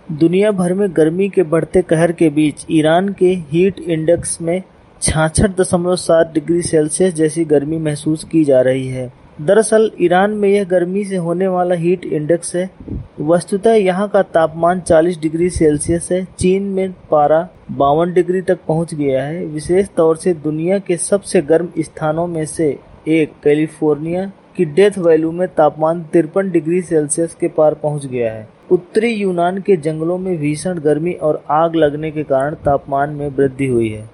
दुनिया भर में गर्मी के बढ़ते कहर के बीच ईरान के हीट इंडेक्स में 66.7 डिग्री सेल्सियस जैसी गर्मी महसूस की जा रही है। दरअसल ईरान में यह गर्मी से होने वाला हीट इंडेक्स है। वस्तुतः यहाँ का तापमान 40 डिग्री सेल्सियस है। चीन में पारा 52 डिग्री तक पहुँच गया है। विशेष तौर से दुनिया के सबसे गर्म स्थानों में से एक कैलिफोर्निया की डेथ वैली में तापमान 53 डिग्री सेल्सियस के पार पहुँच गया है। उत्तरी यूनान के जंगलों में भीषण गर्मी और आग लगने के कारण तापमान में वृद्धि हुई है।